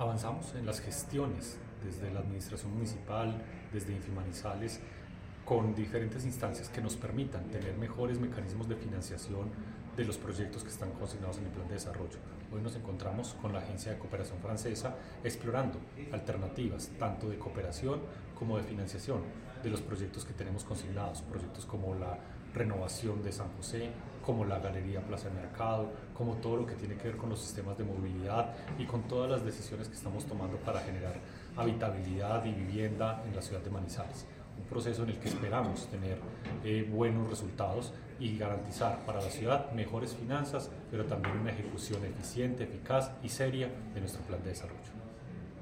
Avanzamos en las gestiones desde la administración municipal, desde Infimanizales, con diferentes instancias que nos permitan tener mejores mecanismos de financiación de los proyectos que están consignados en el plan de desarrollo. Hoy nos encontramos con la Agencia de Cooperación Francesa explorando alternativas tanto de cooperación como de financiación de los proyectos que tenemos consignados, proyectos como la renovación de San José, como la Galería Plaza de Mercado, como todo lo que tiene que ver con los sistemas de movilidad y con todas las decisiones que estamos tomando para generar habitabilidad y vivienda en la ciudad de Manizales. Un proceso en el que esperamos tener buenos resultados y garantizar para la ciudad mejores finanzas, pero también una ejecución eficiente, eficaz y seria de nuestro plan de desarrollo.